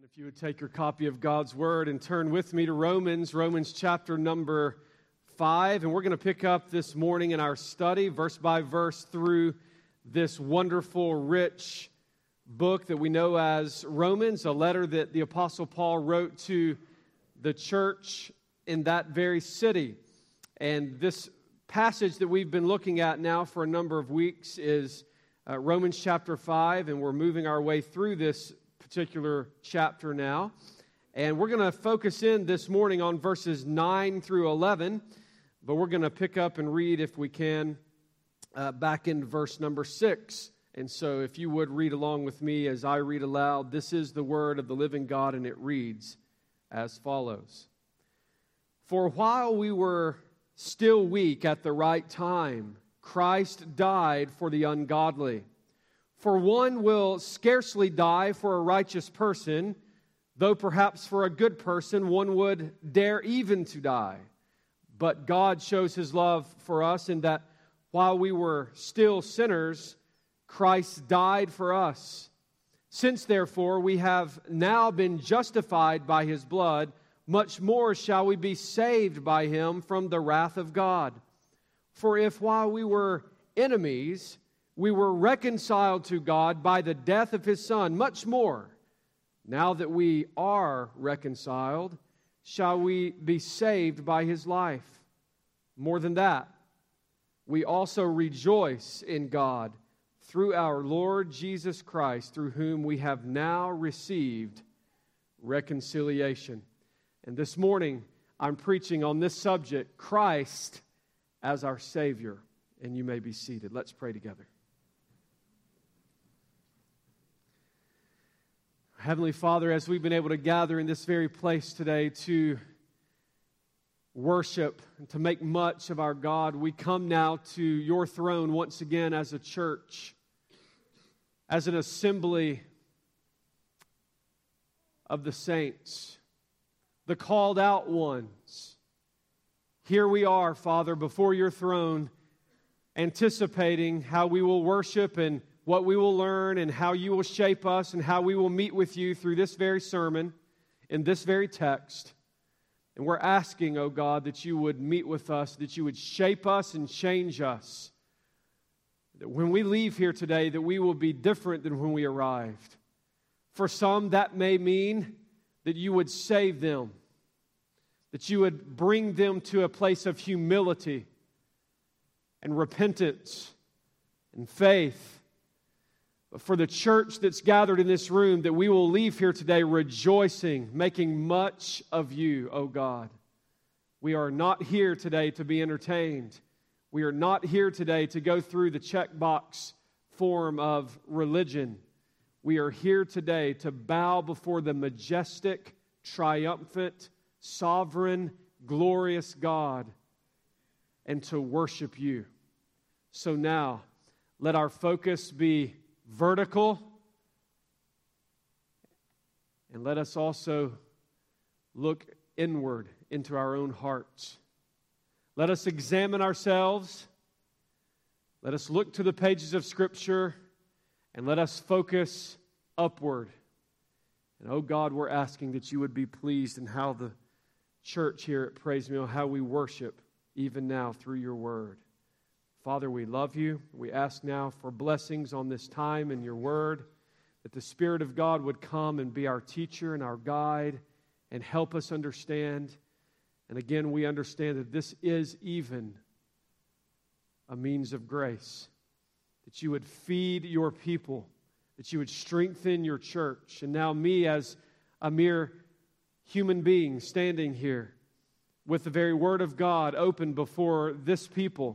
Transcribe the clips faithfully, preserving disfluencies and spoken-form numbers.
If you would take your copy of God's Word and turn with me to Romans, Romans chapter number five, and we're going to pick up this morning in our study, verse by verse, through this wonderful, rich book that we know as Romans, a letter that the Apostle Paul wrote to the church in that very city. And this passage that we've been looking at now for a number of weeks is uh, Romans chapter five, and we're moving our way through this particular chapter now. And we're going to focus in this morning on verses nine through eleven, but we're going to pick up and read, if we can, uh, back in verse number six. And so if you would read along with me as I read aloud, this is the word of the living God, and it reads as follows. For while we were still weak at the right time, Christ died for the ungodly. For one will scarcely die for a righteous person, though perhaps for a good person one would dare even to die. But God shows His love for us in that while we were still sinners, Christ died for us. Since therefore we have now been justified by His blood, much more shall we be saved by Him from the wrath of God. For if while we were enemies, we were reconciled to God by the death of His Son, much more, now that we are reconciled, shall we be saved by His life. More than that, we also rejoice in God through our Lord Jesus Christ, through whom we have now received reconciliation. And this morning, I'm preaching on this subject, Christ as our Savior. And you may be seated. Let's pray together. Heavenly Father, as we've been able to gather in this very place today to worship and to make much of our God, we come now to your throne once again as a church, as an assembly of the saints, the called out ones. Here we are, Father, before your throne, anticipating how we will worship and what we will learn and how you will shape us and how we will meet with you through this very sermon, in this very text. And we're asking, oh God, that you would meet with us, that you would shape us and change us. That when we leave here today, that we will be different than when we arrived. For some, that may mean that you would save them, that you would bring them to a place of humility and repentance and faith. But for the church that's gathered in this room, that we will leave here today rejoicing, making much of you, O God. We are not here today to be entertained. We are not here today to go through the checkbox form of religion. We are here today to bow before the majestic, triumphant, sovereign, glorious God and to worship you. So now, let our focus be vertical, and let us also look inward into our own hearts. Let us examine ourselves. Let us look to the pages of Scripture, and let us focus upward. And oh God, we're asking that you would be pleased in how the church here at Praise Meal, how we worship even now through your word. Father, we love you. We ask now for blessings on this time in your word, that the Spirit of God would come and be our teacher and our guide and help us understand. And again, we understand that this is even a means of grace, that you would feed your people, that you would strengthen your church. And now me as a mere human being standing here with the very word of God open before this people,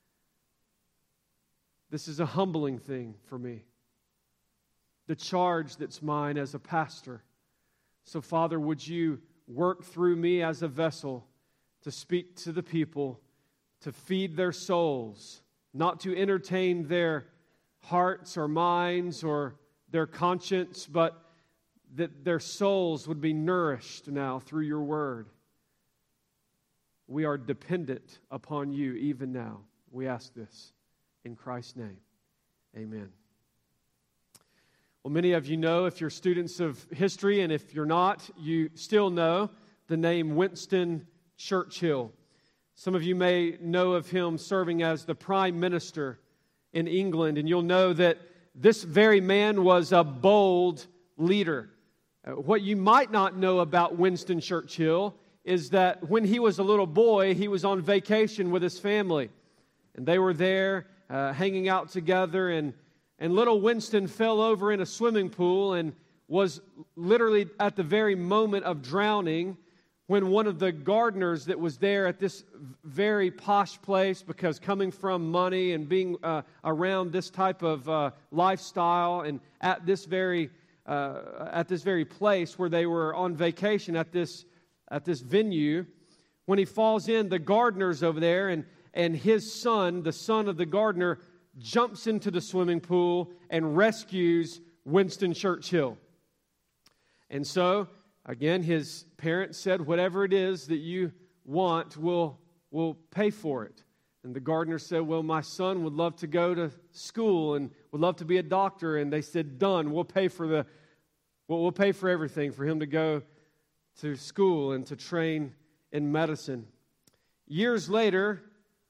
this is a humbling thing for me. The charge that's mine as a pastor. So, Father, would you work through me as a vessel to speak to the people, to feed their souls, not to entertain their hearts or minds or their conscience, but that their souls would be nourished now through your word. We are dependent upon you even now. We ask this in Christ's name. Amen. Well, Well, many of you know, if you're students of history, and if you're not, you still know the name Winston Churchill. Some of you may know of him serving as the Prime Minister in England, and you'll know that this very man was a bold leader. Uh, what you might not know about Winston Churchill is that when he was a little boy, he was on vacation with his family, and they were there uh, hanging out together, and And little Winston fell over in a swimming pool and was literally at the very moment of drowning when one of the gardeners that was there at this very posh place, because coming from money and being uh, around this type of uh, lifestyle, and at this very uh, at this very place where they were on vacation at this at this venue, when he falls in, the gardener's over there, and and his son, the son of the gardener, jumps into the swimming pool and rescues Winston Churchill. And so, again, his parents said, whatever it is that you want, we'll, we'll pay for it. And the gardener said, well, my son would love to go to school and would love to be a doctor. And they said, done, we'll pay for the, well, we'll pay for everything for him to go to school and to train in medicine. Years later,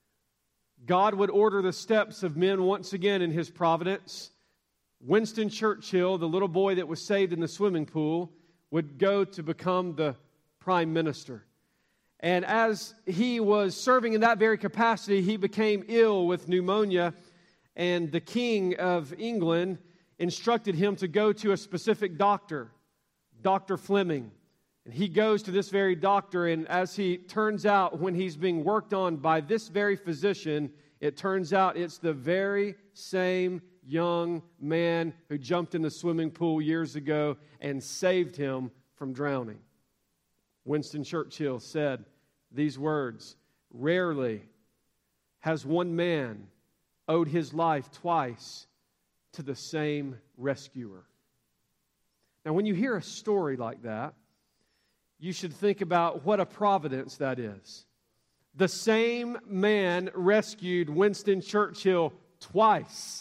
God would order the steps of men once again in His providence. Winston Churchill, the little boy that was saved in the swimming pool, would go to become the Prime Minister. And as he was serving in that very capacity, he became ill with pneumonia, and the King of England instructed him to go to a specific doctor, Doctor Fleming. And he goes to this very doctor, and as he turns out, when he's being worked on by this very physician, it turns out it's the very same young man who jumped in the swimming pool years ago and saved him from drowning. Winston Churchill said these words, "Rarely has one man owed his life twice to the same rescuer." Now, when you hear a story like that, you should think about what a providence that is. The same man rescued Winston Churchill twice.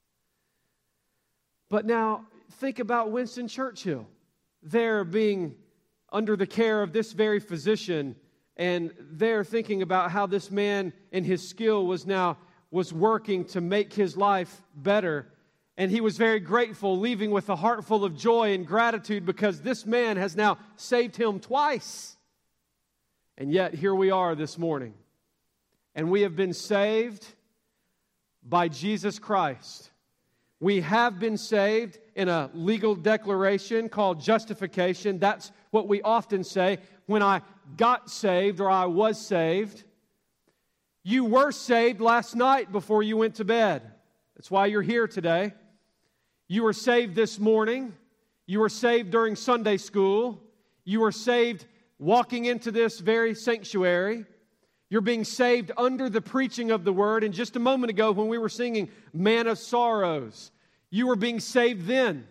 But now, think about Winston Churchill there being under the care of this very physician, and they're thinking about how this man and his skill was now was working to make his life better. And he was very grateful, leaving with a heart full of joy and gratitude because this man has now saved him twice. And yet, here we are this morning. And we have been saved by Jesus Christ. We have been saved in a legal declaration called justification. That's what we often say when I got saved or I was saved. You were saved last night before you went to bed. That's why you're here today. You were saved this morning. You were saved during Sunday school. You were saved walking into this very sanctuary. You're being saved under the preaching of the Word. And just a moment ago when we were singing Man of Sorrows, you were being saved then.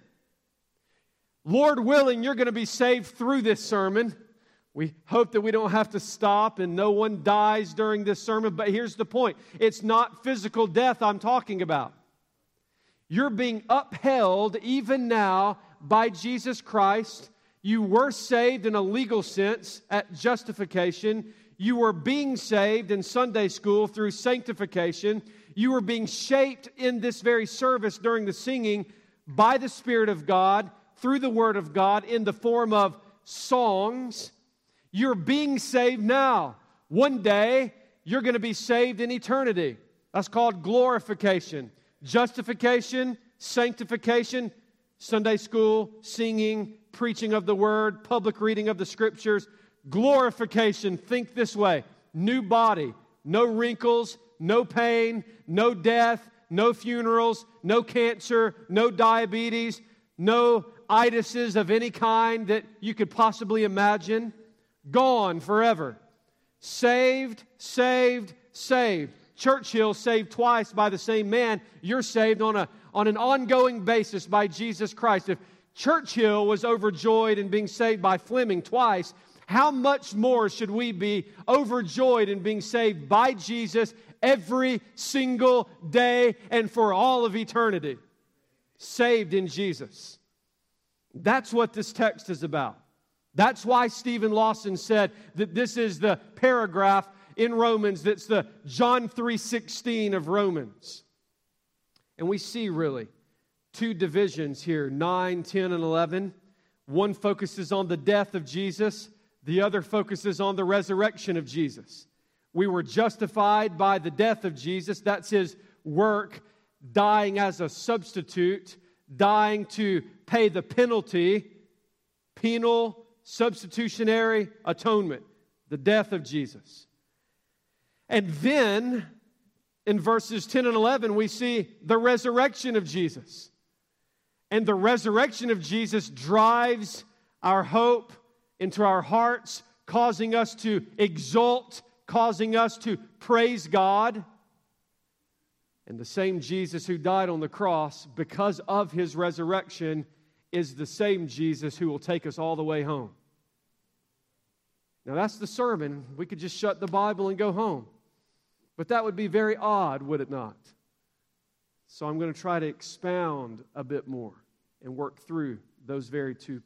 Lord willing, you're going to be saved through this sermon. We hope that we don't have to stop and no one dies during this sermon. But here's the point. It's not physical death I'm talking about. You're being upheld even now by Jesus Christ. You were saved in a legal sense at justification. You were being saved in Sunday school through sanctification. You were being shaped in this very service during the singing by the Spirit of God, through the Word of God, in the form of songs. You're being saved now. One day, you're going to be saved in eternity. That's called glorification. Justification, sanctification, Sunday school, singing, preaching of the Word, public reading of the Scriptures. Glorification, think this way. New body, no wrinkles, no pain, no death, no funerals, no cancer, no diabetes, no itises of any kind that you could possibly imagine. Gone forever. Saved, saved, saved. Churchill saved twice by the same man. You're saved on a on an ongoing basis by Jesus Christ. If Churchill was overjoyed in being saved by Fleming twice, how much more should we be overjoyed in being saved by Jesus every single day and for all of eternity? saved in Jesus. That's what this text is about. That's why Stephen Lawson said that this is the paragraph in Romans that's the John three sixteen of Romans. And we see really two divisions here, nine, ten, and eleven. One focuses on the death of Jesus. The other focuses on the resurrection of Jesus. We were justified by the death of Jesus. That's His work, dying as a substitute, dying to pay the penalty, penal, substitutionary atonement, the death of Jesus. And then, in verses ten and eleven, we see the resurrection of Jesus. And the resurrection of Jesus drives our hope into our hearts, causing us to exult, causing us to praise God. And the same Jesus who died on the cross, because of His resurrection, is the same Jesus who will take us all the way home. Now that's the sermon. We could just shut the Bible and go home. But that would be very odd, would it not? So I'm going to try to expound a bit more and work through those very two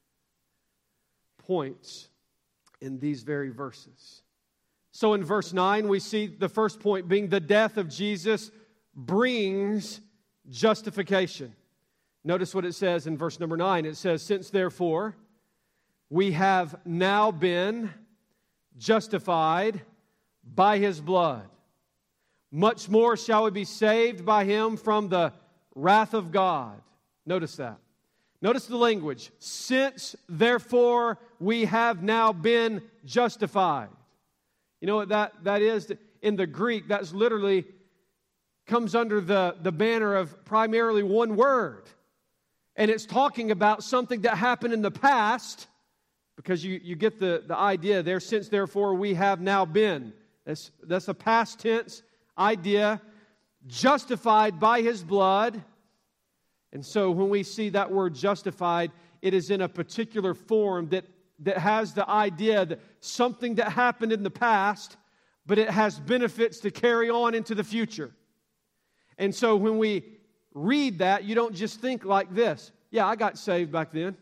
points in these very verses. So in verse nine, we see the first point being the death of Jesus brings justification. Notice what it says in verse number nine. It says, "Since therefore we have now been justified by His blood, much more shall we be saved by Him from the wrath of God." Notice that. Notice the language. Since therefore we have now been justified. You know what that, that is? In the Greek, that's literally comes under the, the banner of primarily one word. And it's talking about something that happened in the past, because you, you get the, the idea there. Since therefore we have now been. That's, that's a past tense idea. Justified by His blood. And so when we see that word justified, it is in a particular form that, that has the idea that something that happened in the past, but it has benefits to carry on into the future. And so when we read that, you don't just think like this. Yeah, I got saved back then.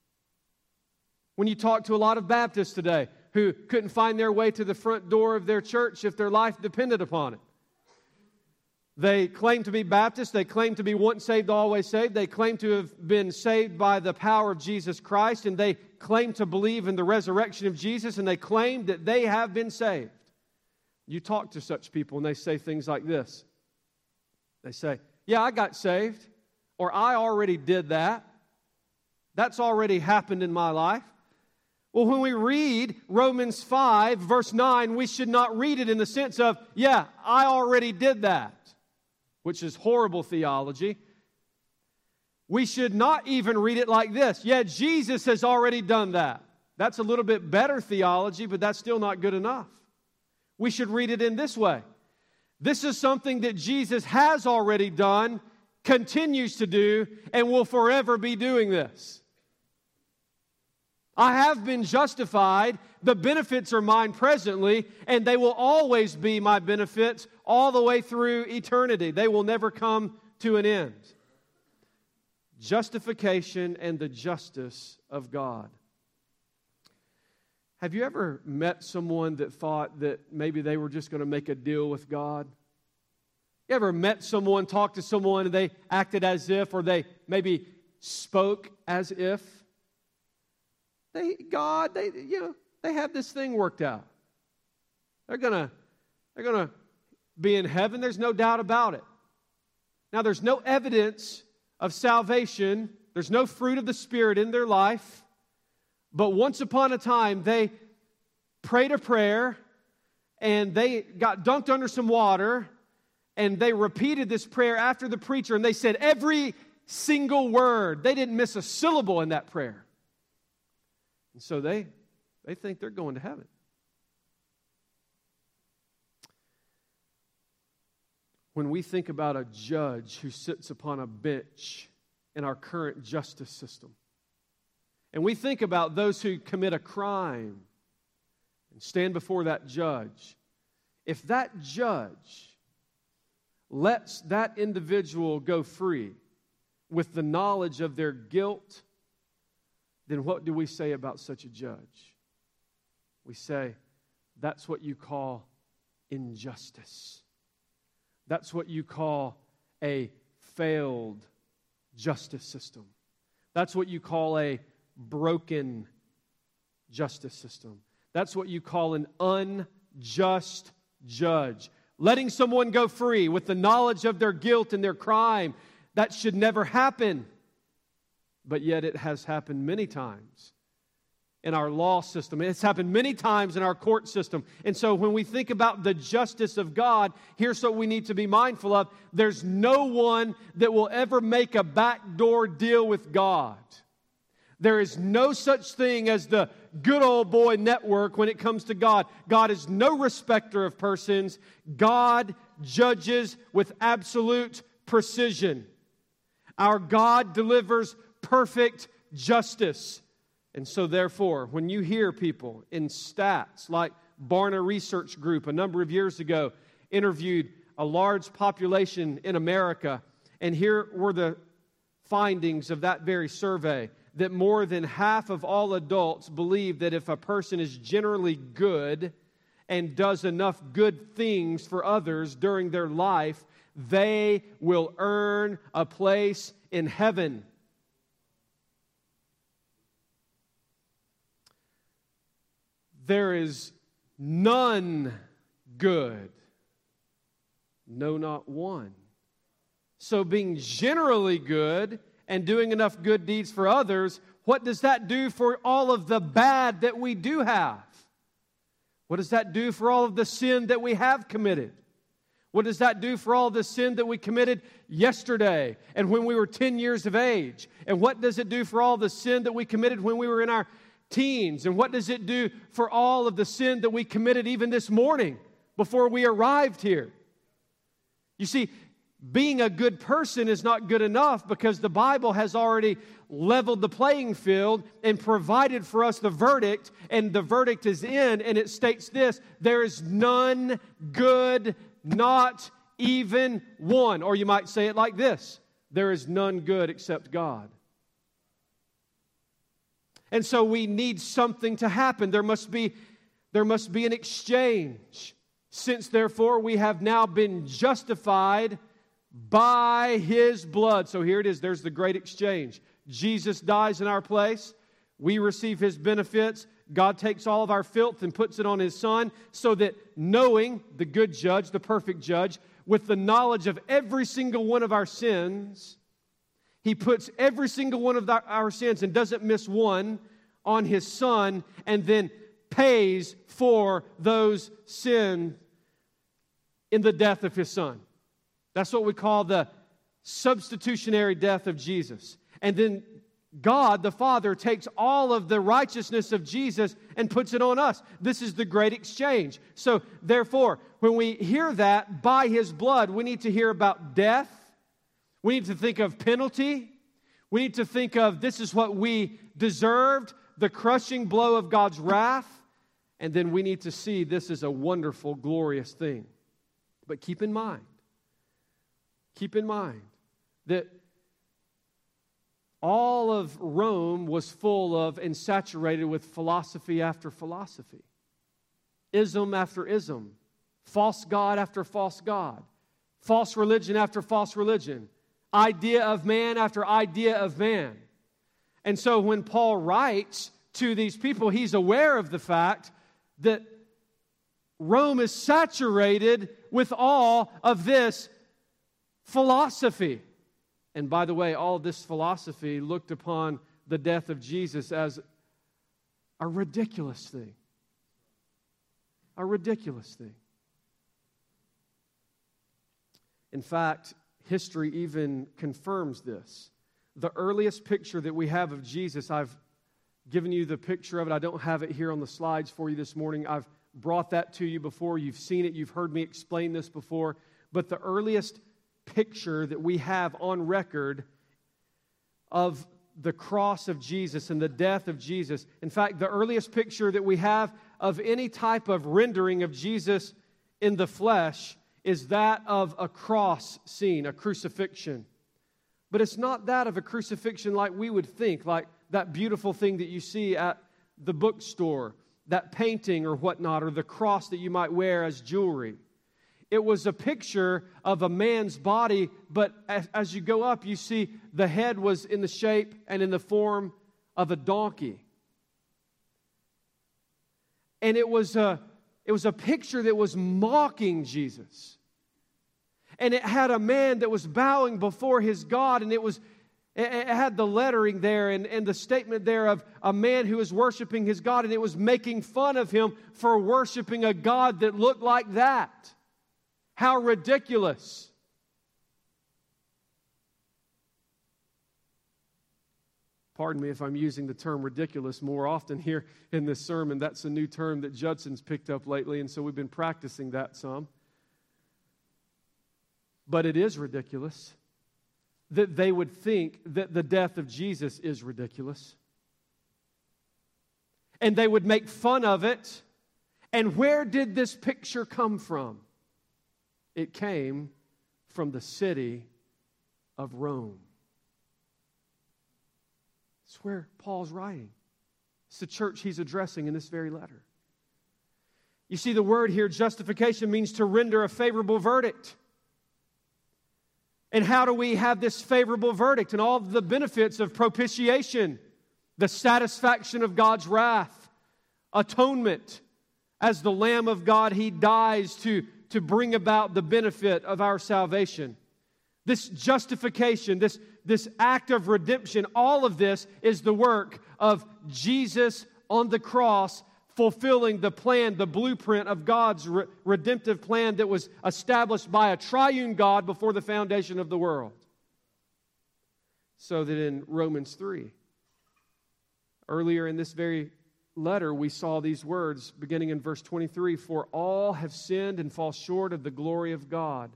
When you talk to a lot of Baptists today who couldn't find their way to the front door of their church if their life depended upon it. They claim to be Baptist. They claim to be once saved, always saved. They claim to have been saved by the power of Jesus Christ. And they claim to believe in the resurrection of Jesus. And they claim that they have been saved. You talk to such people and they say things like this. They say, yeah, I got saved. Or I already did that. That's already happened in my life. Well, when we read Romans five, verse nine, we should not read it in the sense of, yeah, I already did that, which is horrible theology. We should not even read it like this. Yeah, Jesus has already done that. That's a little bit better theology, but that's still not good enough. We should read it in this way. This is something that Jesus has already done, continues to do, and will forever be doing this. I have been justified. The benefits are mine presently, and they will always be my benefits all the way through eternity. They will never come to an end. Justification and the justice of God. Have you ever met someone that thought that maybe they were just going to make a deal with God? You ever met someone, talked to someone, and they acted as if, or they maybe spoke as if? They, God, they, you know, they have this thing worked out. They're gonna, they're gonna be in heaven. There's no doubt about it. Now, there's no evidence of salvation. There's no fruit of the Spirit in their life. But once upon a time, they prayed a prayer, and they got dunked under some water, and they repeated this prayer after the preacher, and they said every single word. They didn't miss a syllable in that prayer. And so they, they think they're going to heaven. When we think about a judge who sits upon a bench in our current justice system, and we think about those who commit a crime and stand before that judge, if that judge lets that individual go free, with the knowledge of their guilt, then what do we say about such a judge? We say, that's what you call injustice. That's what you call a failed justice system. That's what you call a broken justice system. That's what you call an unjust judge. Letting someone go free with the knowledge of their guilt and their crime, that should never happen. But yet it has happened many times in our law system. It's happened many times in our court system. And so when we think about the justice of God, here's what we need to be mindful of. There's no one that will ever make a backdoor deal with God. There is no such thing as the good old boy network when it comes to God. God is no respecter of persons. God judges with absolute precision. Our God delivers perfect justice. And so therefore, when you hear people in stats like Barna Research Group a number of years ago interviewed a large population in America, and here were the findings of that very survey, that more than half of all adults believe that if a person is generally good and does enough good things for others during their life, they will earn a place in heaven. There is none good, no, not one. So being generally good and doing enough good deeds for others, what does that do for all of the bad that we do have? What does that do for all of the sin that we have committed? What does that do for all the sin that we committed yesterday and when we were ten years of age? And what does it do for all the sin that we committed when we were in our teens? And what does it do for all of the sin that we committed even this morning before we arrived here? You see, being a good person is not good enough because the Bible has already leveled the playing field and provided for us the verdict, and the verdict is in, and it states this: there is none good, not even one. Or you might say it like this: there is none good except God. And so we need something to happen. There must be, there must be an exchange. Since therefore we have now been justified by His blood. So here it is. There's the great exchange. Jesus dies in our place. We receive His benefits. God takes all of our filth and puts it on His Son, so that knowing the good judge, the perfect judge, with the knowledge of every single one of our sins, He puts every single one of our sins and doesn't miss one on His Son, and then pays for those sins in the death of His Son. That's what we call the substitutionary death of Jesus. And then God, the Father, takes all of the righteousness of Jesus and puts it on us. This is the great exchange. So, therefore, when we hear that, by His blood, we need to hear about death. We need to think of penalty. We need to think of this is what we deserved, the crushing blow of God's wrath. And then we need to see this is a wonderful, glorious thing. But keep in mind, keep in mind that all of Rome was full of and saturated with philosophy after philosophy, ism after ism, false god after false god, false religion after false religion, idea of man after idea of man. And so when Paul writes to these people, he's aware of the fact that Rome is saturated with all of this philosophy. And by the way, all of this philosophy looked upon the death of Jesus as a ridiculous thing. A ridiculous thing. In fact, history even confirms this. The earliest picture that we have of Jesus, I've given you the picture of it. I don't have it here on the slides for you this morning. I've brought that to you before. You've seen it. You've heard me explain this before. But the earliest picture that we have on record of the cross of Jesus and the death of Jesus, in fact, the earliest picture that we have of any type of rendering of Jesus in the flesh is that of a cross scene, a crucifixion. But it's not that of a crucifixion like we would think, like that beautiful thing that you see at the bookstore, that painting or whatnot, or the cross that you might wear as jewelry. It was a picture of a man's body, but as, as you go up, you see the head was in the shape and in the form of a donkey. And it was a, it was a picture that was mocking Jesus. And it had a man that was bowing before his God, and it was it had the lettering there and, and the statement there of a man who was worshiping his God, and it was making fun of him for worshiping a God that looked like that. How ridiculous. Pardon me if I'm using the term ridiculous more often here in this sermon. That's a new term that Judson's picked up lately, and so we've been practicing that some. But it is ridiculous that they would think that the death of Jesus is ridiculous. And they would make fun of it. And where did this picture come from? It came from the city of Rome. It's where Paul's writing. It's the church he's addressing in this very letter. You see, the word here, justification, means to render a favorable verdict. And how do we have this favorable verdict and all the benefits of propitiation, the satisfaction of God's wrath, atonement? As the Lamb of God, He dies to, to bring about the benefit of our salvation. This justification, this, this act of redemption, all of this is the work of Jesus on the cross, fulfilling the plan, the blueprint of God's re- redemptive plan that was established by a triune God before the foundation of the world. So that in Romans three, earlier in this very letter, we saw these words beginning in verse twenty-three, "For all have sinned and fall short of the glory of God,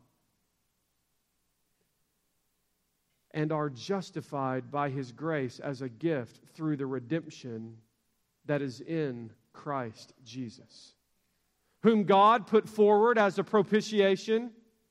and are justified by His grace as a gift through the redemption that is in Christ Jesus, whom God put forward as a propitiation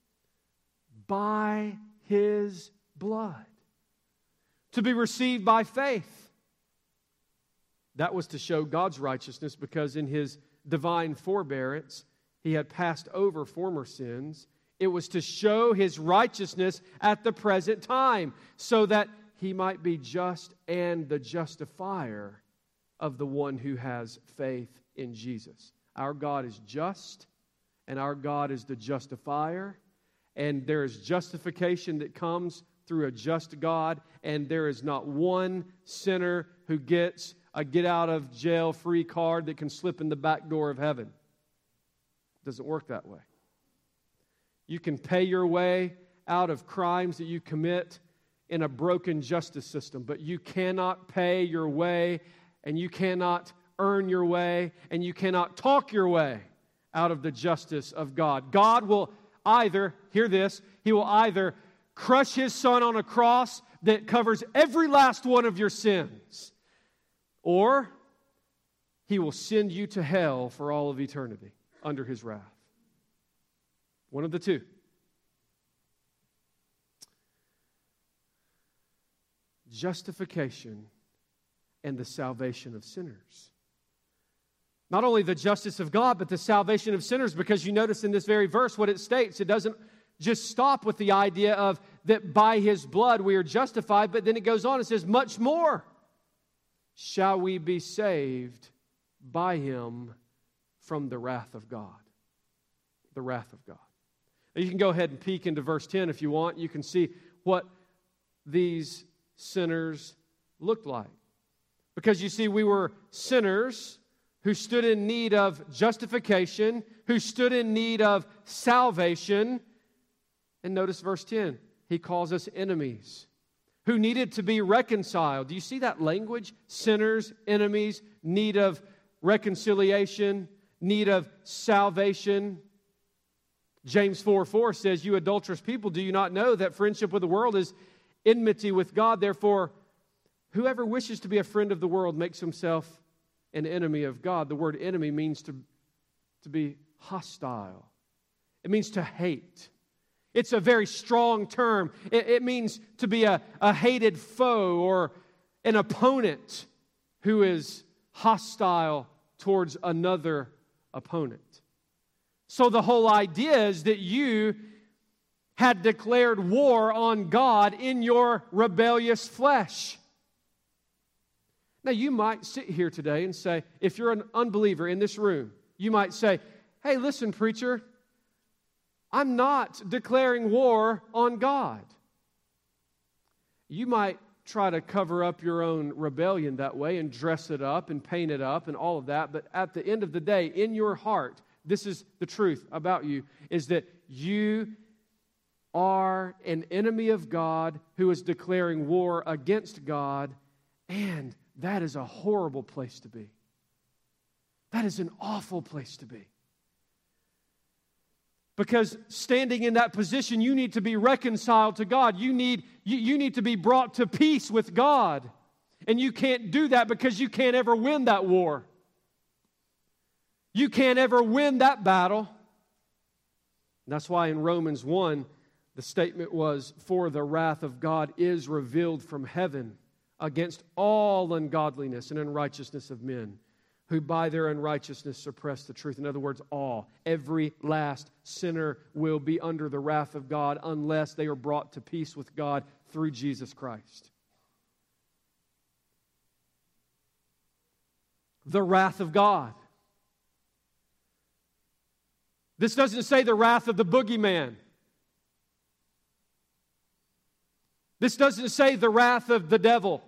by His blood, to be received by faith." That was to show God's righteousness, because in His divine forbearance, He had passed over former sins. It was to show His righteousness at the present time, so that He might be just and the justifier of the one who has faith in Jesus. Our God is just, and our God is the justifier, and there is justification that comes through a just God, and there is not one sinner who gets a get-out-of-jail-free card that can slip in the back door of heaven. It doesn't work that way. You can pay your way out of crimes that you commit in a broken justice system, but you cannot pay your way, and you cannot earn your way, and you cannot talk your way out of the justice of God. God will either, hear this, He will either crush His Son on a cross that covers every last one of your sins, or He will send you to hell for all of eternity under His wrath. One of the two. Justification and the salvation of sinners. Not only the justice of God, but the salvation of sinners, because you notice in this very verse what it states. It doesn't just stop with the idea of that by His blood we are justified, but then it goes on and says, much more shall we be saved by Him from the wrath of God. The wrath of God. Now you can go ahead and peek into verse ten if you want. You can see what these sinners looked like. Because you see, we were sinners who stood in need of justification, who stood in need of salvation. And notice verse ten. He calls us enemies, who needed to be reconciled. Do you see that language? Sinners, enemies, need of reconciliation, need of salvation. James four four says, "You adulterous people, do you not know that friendship with the world is enmity with God? Therefore, whoever wishes to be a friend of the world makes himself an enemy of God." The word enemy means to, to be hostile. It means to hate. It's a very strong term. It, it means to be a, a hated foe or an opponent who is hostile towards another opponent. So the whole idea is that you had declared war on God in your rebellious flesh. Now, you might sit here today and say, if you're an unbeliever in this room, you might say, hey, listen, preacher, I'm not declaring war on God. You might try to cover up your own rebellion that way and dress it up and paint it up and all of that, but at the end of the day, in your heart, this is the truth about you, is that you are an enemy of God who is declaring war against God, and that is a horrible place to be. That is an awful place to be. Because standing in that position, you need to be reconciled to God. You need, you, you need to be brought to peace with God. And you can't do that because you can't ever win that war. You can't ever win that battle. That's why in Romans one, the statement was, for the wrath of God is revealed from heaven against all ungodliness and unrighteousness of men, who by their unrighteousness suppress the truth. In other words, all, every last sinner will be under the wrath of God unless they are brought to peace with God through Jesus Christ. The wrath of God. This doesn't say the wrath of the boogeyman. This doesn't say the wrath of the devil.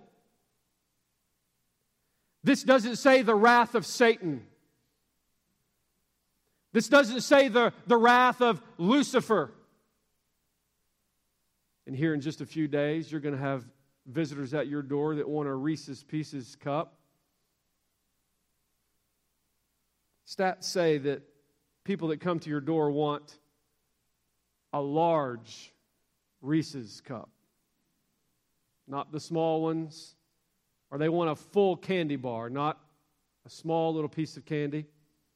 This doesn't say the wrath of Satan. This doesn't say the, the wrath of Lucifer. And here in just a few days, you're going to have visitors at your door that want a Reese's Pieces cup. Stats say that people that come to your door want a large Reese's cup. Not the small ones. Or they want a full candy bar, not a small little piece of candy.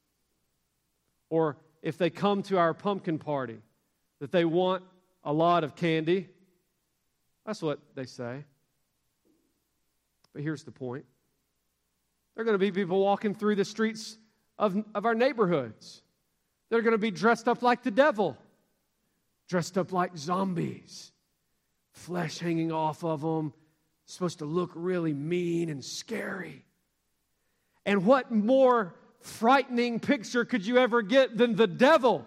Or if they come to our pumpkin party, that they want a lot of candy. That's what they say. But here's the point. There are going to be people walking through the streets of, of our neighborhoods. They're going to be dressed up like the devil, dressed up like zombies, flesh hanging off of them, supposed to look really mean and scary. And what more frightening picture could you ever get than the devil?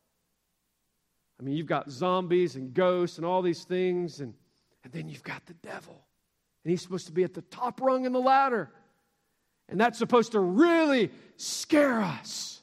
I mean, you've got zombies and ghosts and all these things, and, and then you've got the devil. And he's supposed to be at the top rung in the ladder. And that's supposed to really scare us.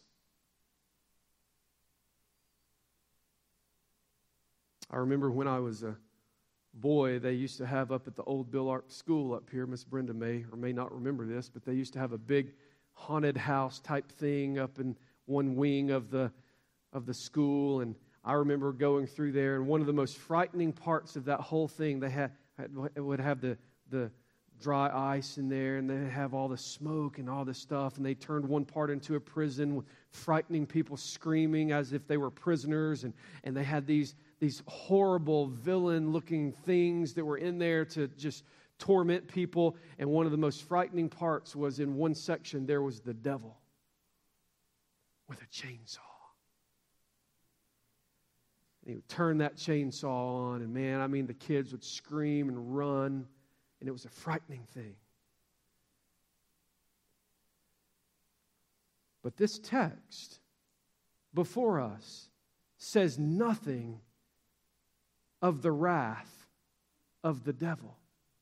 I remember when I was a boy, they used to have up at the old Bill Arp School up here, Miss Brenda may or may not remember this, but they used to have a big haunted house type thing up in one wing of the of the school, and I remember going through there, and one of the most frightening parts of that whole thing, they had, had it would have the the dry ice in there, and they have all the smoke and all this stuff, and they turned one part into a prison with frightening people screaming as if they were prisoners, and, and they had these these horrible villain-looking things that were in there to just torment people. And one of the most frightening parts was in one section, there was the devil with a chainsaw. And he would turn that chainsaw on, and man, I mean, the kids would scream and run, and it was a frightening thing. But this text before us says nothing of the wrath of the devil.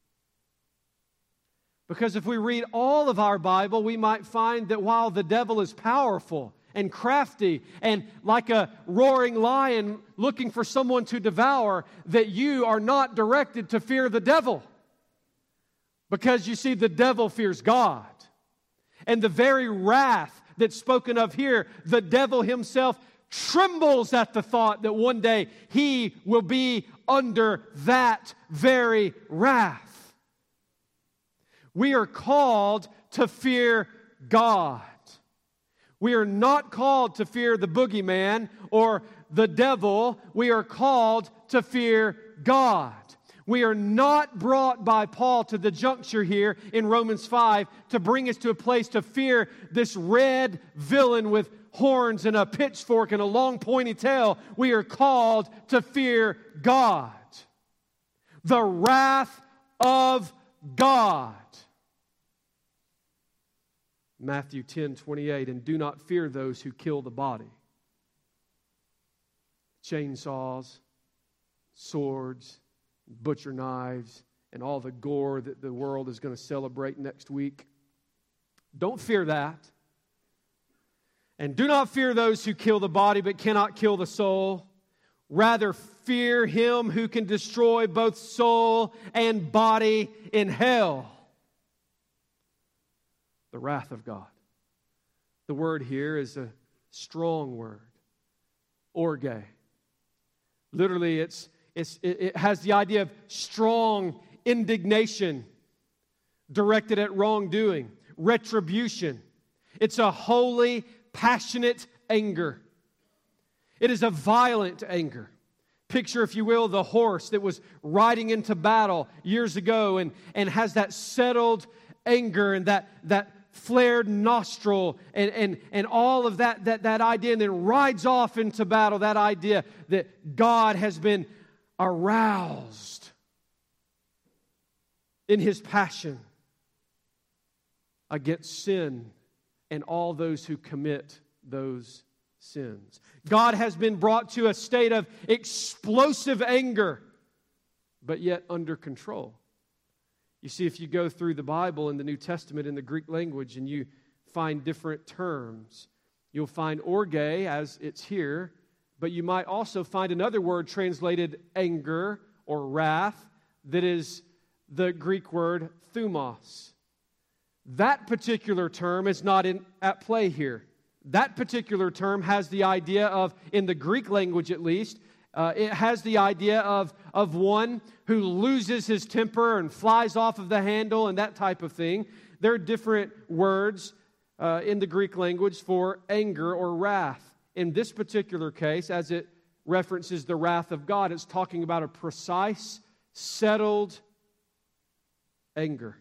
Because if we read all of our Bible, we might find that while the devil is powerful and crafty and like a roaring lion looking for someone to devour, that you are not directed to fear the devil. Because you see, the devil fears God. And the very wrath that's spoken of here, the devil himself trembles at the thought that one day he will be under that very wrath. We are called to fear God. We are not called to fear the boogeyman or the devil. We are called to fear God. We are not brought by Paul to the juncture here in Romans five to bring us to a place to fear this red villain with horns and a pitchfork and a long pointy tail. We are called to fear God. The wrath of God. Matthew ten twenty-eight, and do not fear those who kill the body. Chainsaws, swords, butcher knives, and all the gore that the world is going to celebrate next week. Don't fear that. And do not fear those who kill the body but cannot kill the soul. Rather fear him who can destroy both soul and body in hell. The wrath of God. The word here is a strong word. Orge. Literally, it's, it's, it has the idea of strong indignation directed at wrongdoing, retribution. It's a holy, passionate anger. It is a violent anger. Picture, if you will, the horse that was riding into battle years ago and, and has that settled anger and that, that flared nostril and, and, and all of that, that, that idea, and then rides off into battle, that idea that God has been aroused in His passion against sin and all those who commit those sins. God has been brought to a state of explosive anger, but yet under control. You see, if you go through the Bible in the New Testament in the Greek language and you find different terms, you'll find orge as it's here, but you might also find another word translated anger or wrath that is the Greek word thumos. That particular term is not in, at play here. That particular term has the idea of, in the Greek language at least, Uh, it has the idea of, of one who loses his temper and flies off of the handle and that type of thing. There are different words uh, in the Greek language for anger or wrath. In this particular case, as it references the wrath of God, it's talking about a precise, settled anger.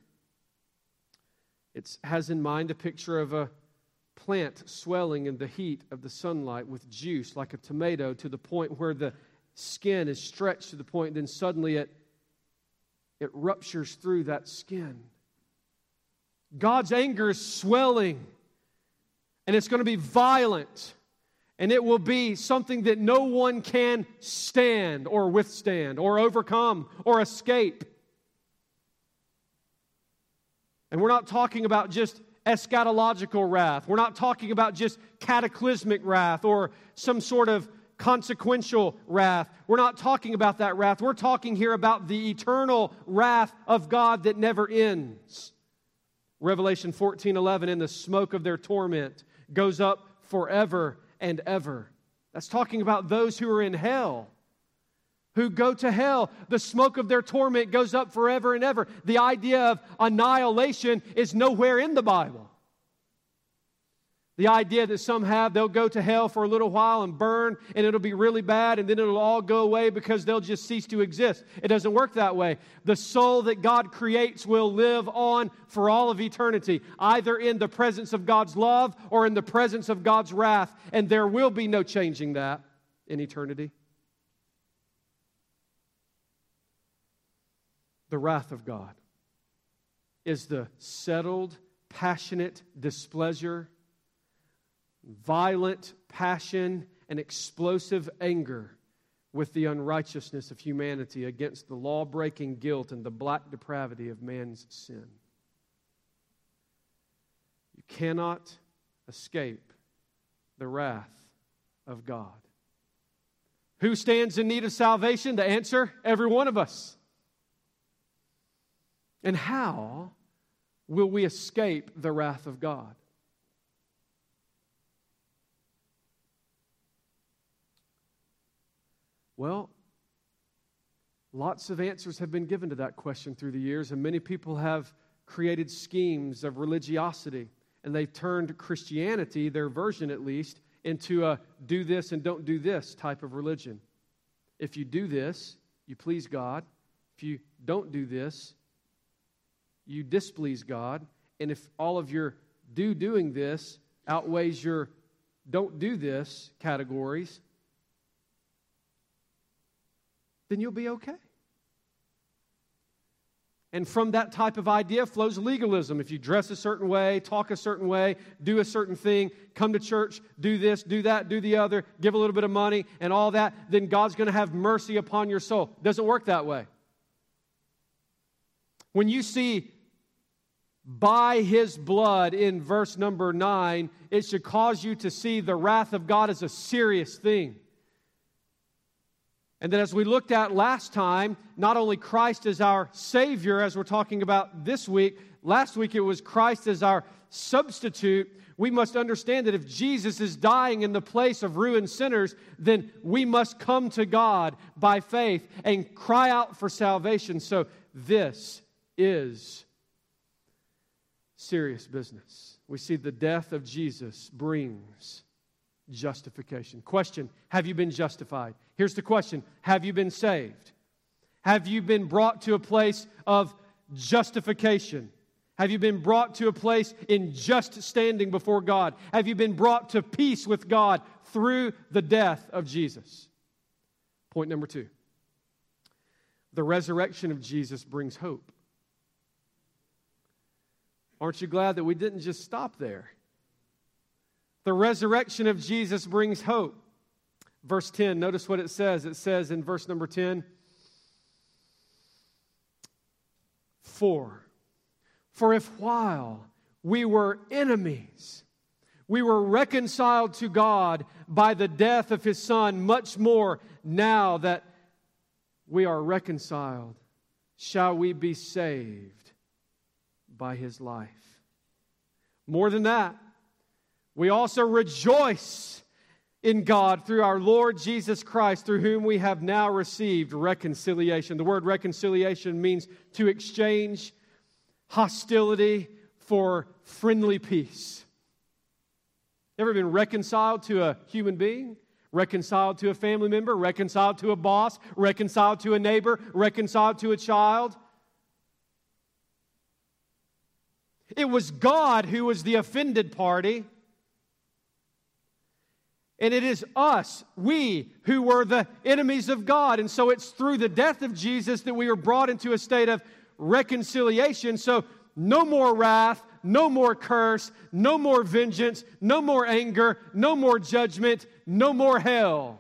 It has in mind a picture of a plant swelling in the heat of the sunlight with juice like a tomato to the point where the skin is stretched to the point, then suddenly it, it ruptures through that skin. God's anger is swelling, and it's going to be violent, and it will be something that no one can stand or withstand or overcome or escape. And we're not talking about just eschatological wrath. We're not talking about just cataclysmic wrath or some sort of consequential wrath. We're not talking about that wrath. We're talking here about the eternal wrath of God that never ends. Revelation fourteen eleven, and the smoke of their torment goes up forever and ever. That's talking about those who are in hell, who go to hell. The smoke of their torment goes up forever and ever. The idea of annihilation is nowhere in the Bible. The idea that some have, they'll go to hell for a little while and burn, and it'll be really bad, and then it'll all go away because they'll just cease to exist. It doesn't work that way. The soul that God creates will live on for all of eternity, either in the presence of God's love or in the presence of God's wrath, and there will be no changing that in eternity. The wrath of God is the settled, passionate displeasure, violent passion, and explosive anger with the unrighteousness of humanity against the law-breaking guilt and the black depravity of man's sin. You cannot escape the wrath of God. Who stands in need of salvation? The answer, every one of us. And how will we escape the wrath of God? Well, lots of answers have been given to that question through the years, and many people have created schemes of religiosity And they've turned Christianity, their version at least, into a do this and don't do this type of religion. If you do this, you please God. If you don't do this, you displease God. And if all of your do doing this outweighs your don't do this categories, then you'll be okay. And from that type of idea flows legalism. If you dress a certain way, talk a certain way, do a certain thing, come to church, do this, do that, do the other, give a little bit of money and all that, then God's going to have mercy upon your soul. It doesn't work that way. When you see by His blood in verse number nine, it should cause you to see the wrath of God as a serious thing. And then as we looked at last time, not only Christ as our Savior, as we're talking about this week, last week it was Christ as our substitute. We must understand that if Jesus is dying in the place of ruined sinners, then we must come to God by faith and cry out for salvation. So this is serious business. We see the death of Jesus brings justification. Question, have you been justified? Here's the question, have you been saved? Have you been brought to a place of justification? Have you been brought to a place in just standing before God? Have you been brought to peace with God through the death of Jesus? Point number two, the resurrection of Jesus brings hope. Aren't you glad that we didn't just stop there? The resurrection of Jesus brings hope. Verse ten, notice what it says. It says in verse number ten, For, for if while we were enemies, we were reconciled to God by the death of His Son, much more now that we are reconciled, shall we be saved by His life. More than that, we also rejoice in God through our Lord Jesus Christ, through whom we have now received reconciliation. The word reconciliation means to exchange hostility for friendly peace. Ever been reconciled to a human being? Reconciled to a family member? Reconciled to a boss? Reconciled to a neighbor? Reconciled to a child? It was God who was the offended party. And it is us, we, who were the enemies of God. And so it's through the death of Jesus that we are brought into a state of reconciliation. So no more wrath, no more curse, no more vengeance, no more anger, no more judgment, no more hell.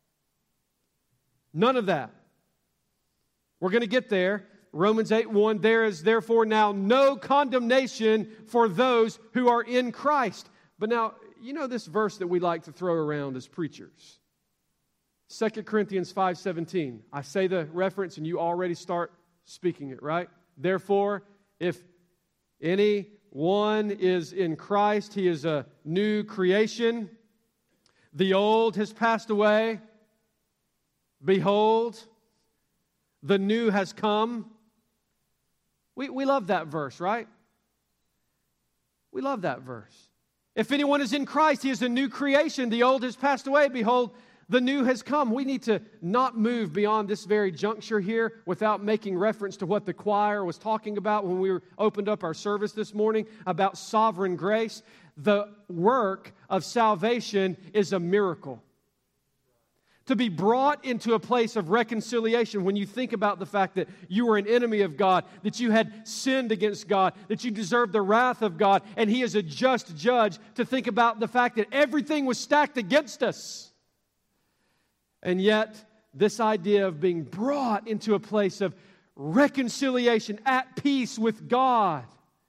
None of that. We're going to get there. Romans eight one, there is therefore now no condemnation for those who are in Christ. But now, you know this verse that we like to throw around as preachers. Second Corinthians five seventeen. I say the reference and you already start speaking it, right? Therefore, if anyone is in Christ, he is a new creation. The old has passed away. Behold, the new has come. We, we love that verse, right? We love that verse. If anyone is in Christ, he is a new creation. The old has passed away. Behold, the new has come. We need to not move beyond this very juncture here without making reference to what the choir was talking about when we were, opened up our service this morning about sovereign grace. The work of salvation is a miracle. To be brought into a place of reconciliation when you think about the fact that you were an enemy of God, that you had sinned against God, that you deserved the wrath of God, and He is a just judge, to think about the fact that everything was stacked against us. And yet, this idea of being brought into a place of reconciliation, at peace with God,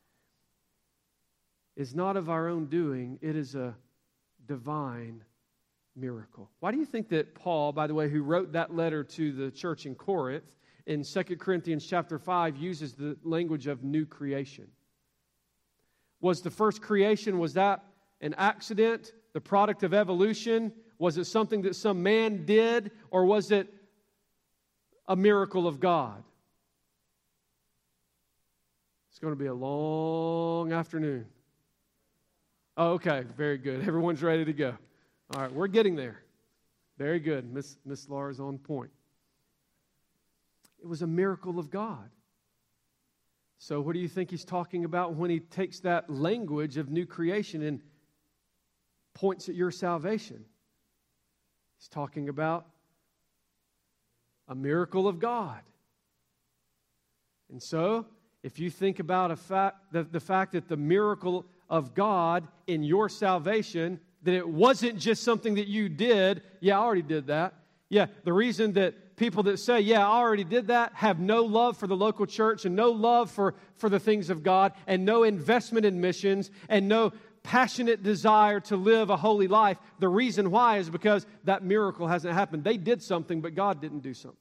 is not of our own doing. It is a divine miracle. Why do you think that Paul, by the way, who wrote that letter to the church in Corinth, in Second Corinthians chapter five, uses the language of new creation? Was the first creation, was that an accident, the product of evolution? Was it something that some man did, or was it a miracle of God? It's going to be a long afternoon. Oh, okay. Very good. Everyone's ready to go. All right, we're getting there. Very good. Miss Miss Laura's on point. It was a miracle of God. So what do you think he's talking about when he takes that language of new creation and points at your salvation? He's talking about a miracle of God. And so, if you think about a fact, the, the fact that the miracle of God in your salvation, that it wasn't just something that you did. Yeah, I already did that. Yeah, the reason that people that say, yeah, I already did that, have no love for the local church and no love for, for the things of God and no investment in missions and no passionate desire to live a holy life, the reason why is because that miracle hasn't happened. They did something, but God didn't do something.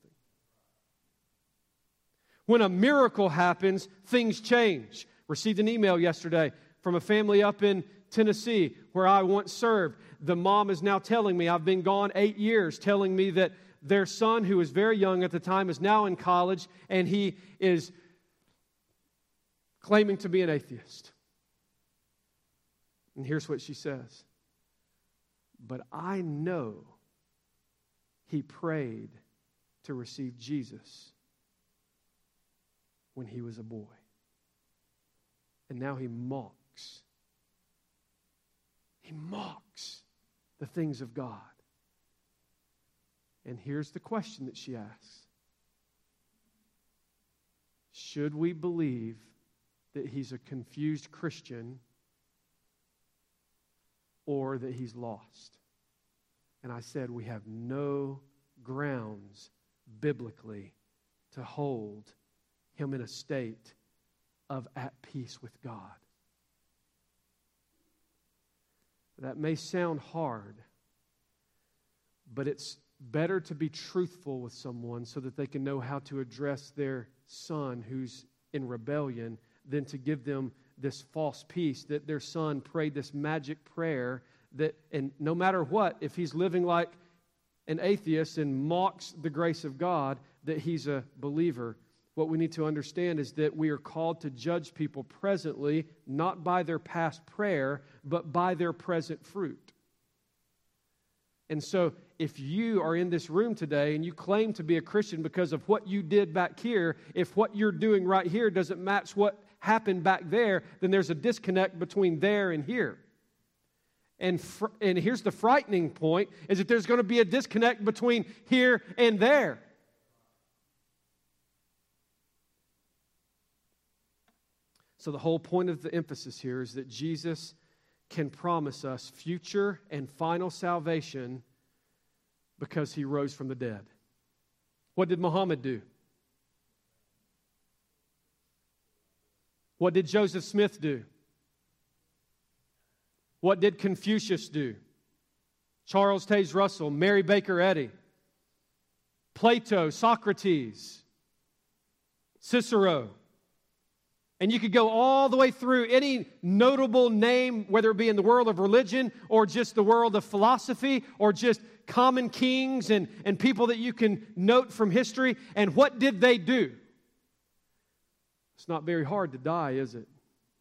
When a miracle happens, things change. Received an email yesterday from a family up in Tennessee where I once served. The mom is now telling me, I've been gone eight years, telling me that their son, who was very young at the time, is now in college, and he is claiming to be an atheist. And here's what she says. But I know he prayed to receive Jesus when he was a boy. And now he mocks. He mocks the things of God. And here's the question that she asks. Should we believe that he's a confused Christian or that he's lost? And I said we have no grounds biblically to hold him in a state of at peace with God. That may sound hard, but it's better to be truthful with someone so that they can know how to address their son who's in rebellion than to give them this false peace that their son prayed this magic prayer that, and no matter what, if he's living like an atheist and mocks the grace of God, that he's a believer. What we need to understand is that we are called to judge people presently, not by their past prayer, but by their present fruit. And so, if you are in this room today and you claim to be a Christian because of what you did back here, if what you're doing right here doesn't match what happened back there, then there's a disconnect between there and here. And, fr- and here's the frightening point, is that there's going to be a disconnect between here and there. So the whole point of the emphasis here is that Jesus can promise us future and final salvation because he rose from the dead. What did Muhammad do? What did Joseph Smith do? What did Confucius do? Charles Taze Russell, Mary Baker Eddy, Plato, Socrates, Cicero. And you could go all the way through any notable name, whether it be in the world of religion or just the world of philosophy or just common kings and, and people that you can note from history. And what did they do? It's not very hard to die, is it?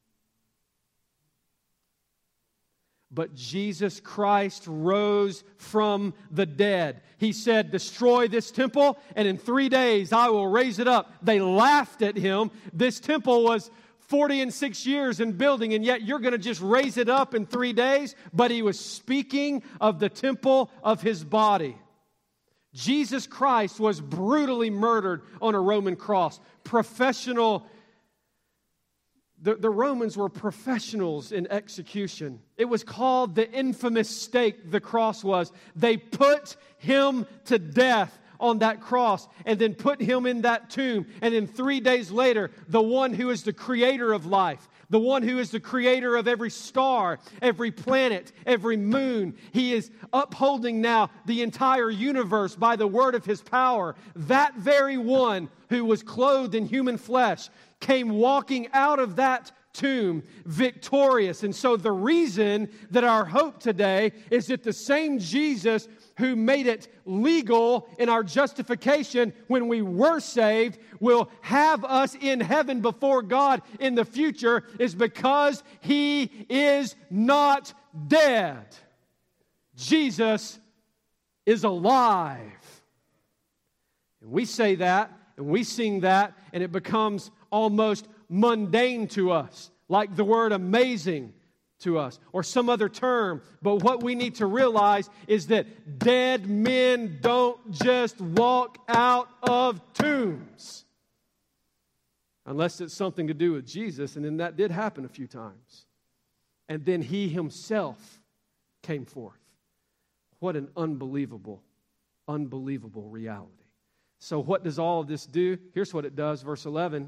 But Jesus Christ rose from the dead. He said, destroy this temple, and in three days I will raise it up. They laughed at him. This temple was forty and six years in building, and yet you're going to just raise it up in three days? But he was speaking of the temple of his body. Jesus Christ was brutally murdered on a Roman cross. Professional The, the Romans were professionals in execution. It was called the infamous stake, the cross was. They put him to death on that cross and then put him in that tomb. And then three days later, the one who is the creator of life, the one who is the creator of every star, every planet, every moon, he is upholding now the entire universe by the word of his power. That very one who was clothed in human flesh came walking out of that tomb victorious. And so the reason that our hope today is that the same Jesus who made it legal in our justification when we were saved will have us in heaven before God in the future is because He is not dead. Jesus is alive. And we say that, and we sing that, and it becomes almost mundane to us, like the word amazing to us, or some other term. But what we need to realize is that dead men don't just walk out of tombs. Unless it's something to do with Jesus, and then that did happen a few times. And then He Himself came forth. What an unbelievable, unbelievable reality. So what does all of this do? Here's what it does, verse eleven.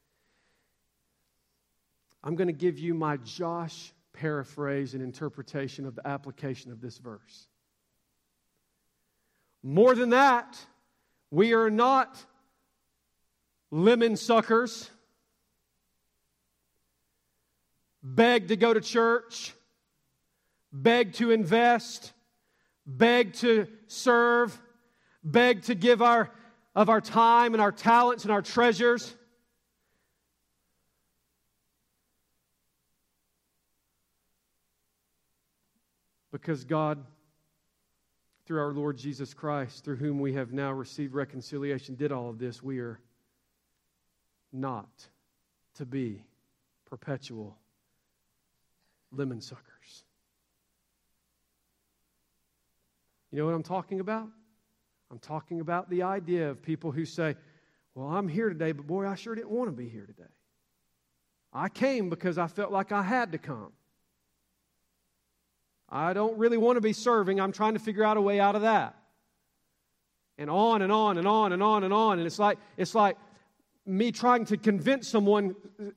I'm going to give you my Josh paraphrase and interpretation of the application of this verse. More than that, we are not lemon suckers, beg to go to church, beg to invest, beg to serve, beg to give our of our time and our talents and our treasures. Because God, through our Lord Jesus Christ, through whom we have now received reconciliation, did all of this, we are not to be perpetual lemon suckers. You know what I'm talking about? I'm talking about the idea of people who say, well, I'm here today, but boy, I sure didn't want to be here today. I came because I felt like I had to come. I don't really want to be serving. I'm trying to figure out a way out of that. And on and on and on and on and on. And it's like, it's like me trying to convince someone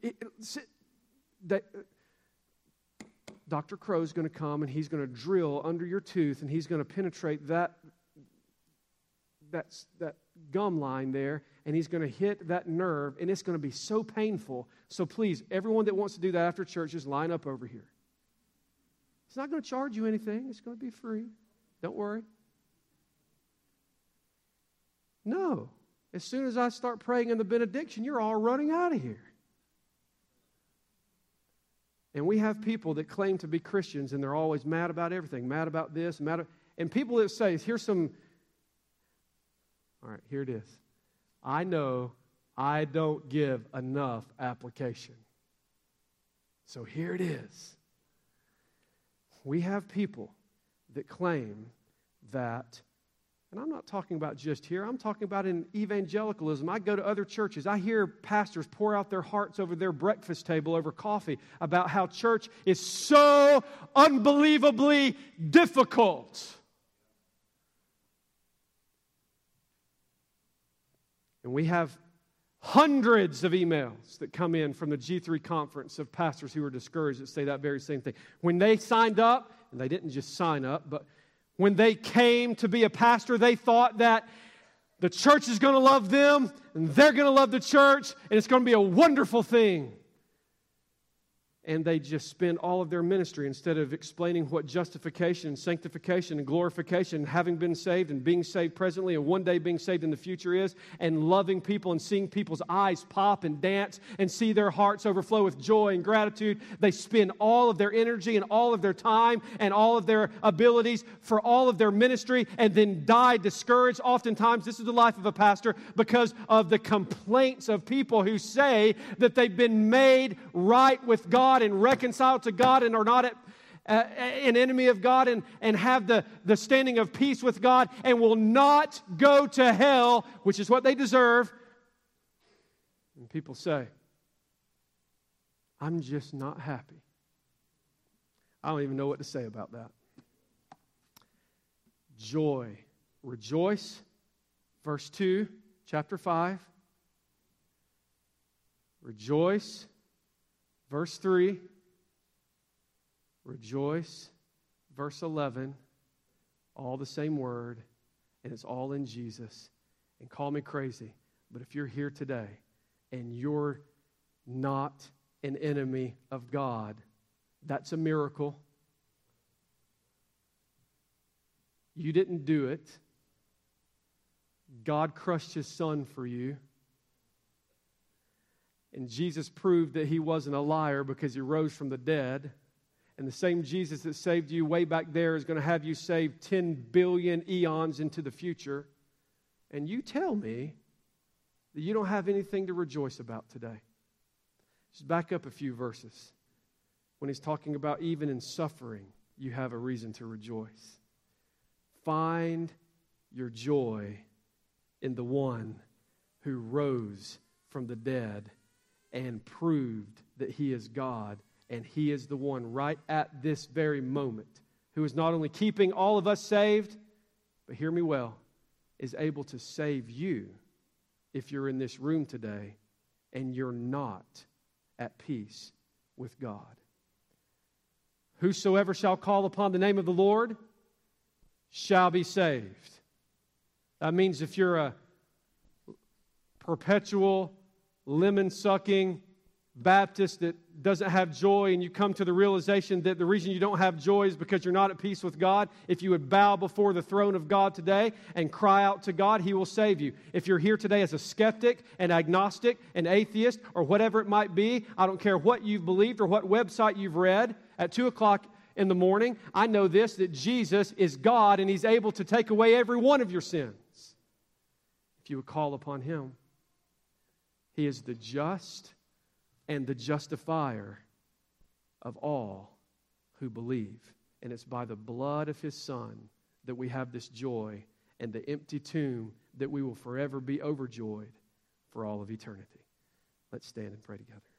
that Doctor Crow's going to come and he's going to drill under your tooth and he's going to penetrate that, that, that gum line there and he's going to hit that nerve and it's going to be so painful. So please, everyone that wants to do that after church, just line up over here. It's not going to charge you anything. It's going to be free. Don't worry. No. As soon as I start praying in the benediction, you're all running out of here. And we have people that claim to be Christians, and they're always mad about everything. Mad about this, mad about... And people that say, here's some... All right, here it is. I know I don't give enough application. So here it is. We have people that claim that, and I'm not talking about just here, I'm talking about in evangelicalism. I go to other churches. I hear pastors pour out their hearts over their breakfast table over coffee about how church is so unbelievably difficult. And we have hundreds of emails that come in from the G three conference of pastors who are discouraged that say that very same thing. When they signed up, and they didn't just sign up, but when they came to be a pastor, they thought that the church is going to love them, and they're going to love the church, and it's going to be a wonderful thing. And they just spend all of their ministry instead of explaining what justification and sanctification and glorification and having been saved and being saved presently and one day being saved in the future is, and loving people and seeing people's eyes pop and dance and see their hearts overflow with joy and gratitude. They spend all of their energy and all of their time and all of their abilities for all of their ministry and then die discouraged. Oftentimes, this is the life of a pastor because of the complaints of people who say that they've been made right with God and reconciled to God and are not at, uh, an enemy of God and, and have the, the standing of peace with God and will not go to hell, which is what they deserve. And people say, I'm just not happy. I don't even know what to say about that. Joy. Rejoice. Verse two, chapter five. Rejoice. Verse three, rejoice. Verse eleven, all the same word, and it's all in Jesus. And call me crazy, but if you're here today and you're not an enemy of God. That's a miracle. You didn't do it. God crushed his son for you. And Jesus proved that he wasn't a liar because he rose from the dead. And the same Jesus that saved you way back there is going to have you saved ten billion eons into the future. And you tell me that you don't have anything to rejoice about today. Just back up a few verses. When he's talking about even in suffering, you have a reason to rejoice. Find your joy in the one who rose from the dead and proved that he is God, and he is the one right at this very moment who is not only keeping all of us saved, but hear me well, is able to save you if you're in this room today and you're not at peace with God. Whosoever shall call upon the name of the Lord shall be saved. That means if you're a perpetual, lemon-sucking Baptist that doesn't have joy, and you come to the realization that the reason you don't have joy is because you're not at peace with God, if you would bow before the throne of God today and cry out to God, he will save you. If you're here today as a skeptic, an agnostic, an atheist, or whatever it might be, I don't care what you've believed or what website you've read, at two o'clock in the morning, I know this, that Jesus is God and he's able to take away every one of your sins. If you would call upon him, he is the just and the justifier of all who believe. And it's by the blood of his Son that we have this joy and the empty tomb that we will forever be overjoyed for all of eternity. Let's stand and pray together.